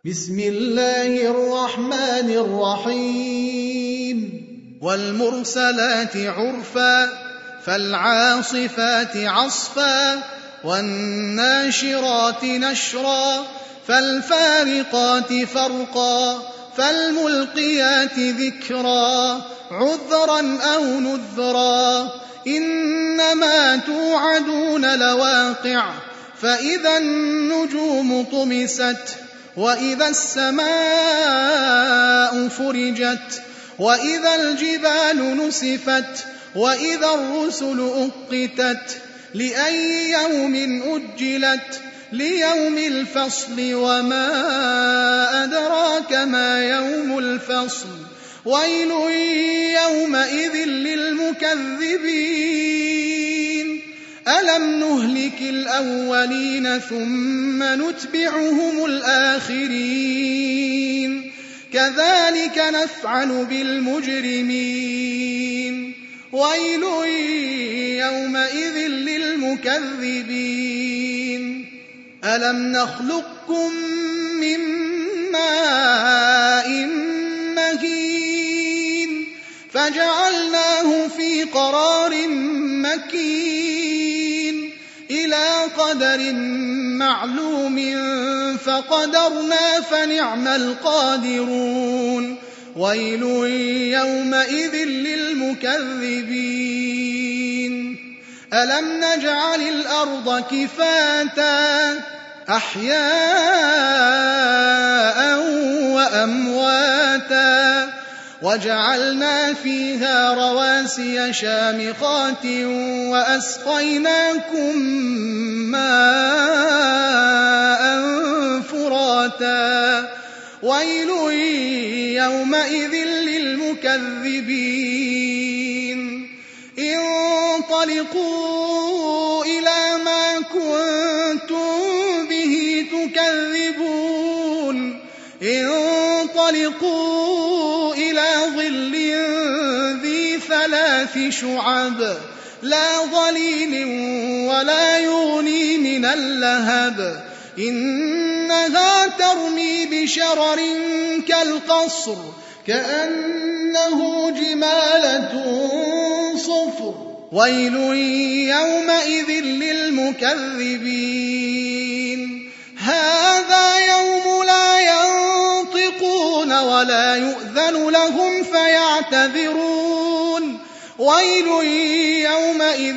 بسم الله الرحمن الرحيم والمرسلات عرفا فالعاصفات عصفا والناشرات نشرا فالفارقات فرقا فالملقيات ذكرا عذرا أو نذرا إنما توعدون لواقع فإذا النجوم طمست وإذا السماء فرجت وإذا الجبال نسفت وإذا الرسل أقتت لأي يوم أجلت ليوم الفصل وما أدراك ما يوم الفصل ويل يومئذ للمكذبين ألم نهلك الأولين ثم نتبعهم الآخرين كذلك نفعل بالمجرمين ويل يومئذ للمكذبين ألم نخلقكم من ماء مهين فجعلناه في قرار مكين إلى قدر معلوم فقدرنا فنعم القادرون ويل يومئذ للمكذبين ألم نجعل الأرض كفاتا أحياء وأمواتا وجعلنا فيها رواسي شامخات وأسقيناكم ماء فراتا ويل يومئذ للمكذبين انطلقوا إلى ما كنتم به تكذبون انطلقوا إلى ظل ذي 3 شعب لا ظليل ولا يغني من اللهب إنها ترمي بشرر كالقصر كأنه جمالة صفر ويل يومئذ للمكذبين هذا يوم لا ينطقون ولا يؤذن لهم فيعتذرون ويل يومئذ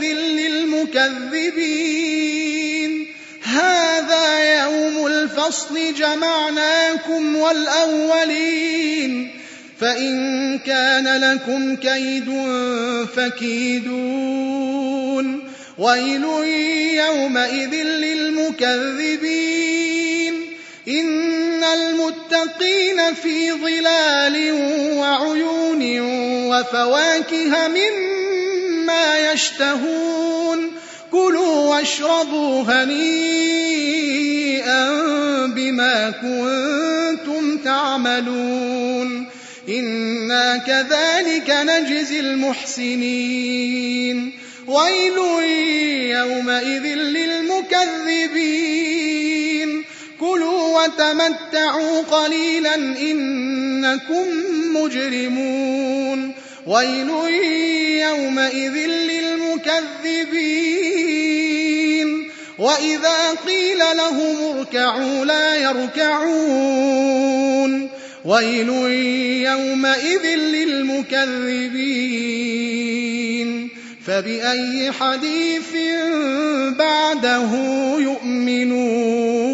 للمكذبين هذا يوم الفصل جمعناكم والأولين فإن كان لكم كيد فكيدون ويل يومئذ للمكذبين إن المتقين في ظلال وعيون وفواكه مما يشتهون كلوا واشربوا هنيئا بما كنتم تعملون إنا كذلك نجزي المحسنين ويل يومئذ للمكذبين كلوا وتمتعوا قليلا إنكم مجرمون ويل يومئذ للمكذبين وإذا قيل لهم اركعوا لا يركعون ويل يومئذ للمكذبين فبأي حديث بعده يؤمنون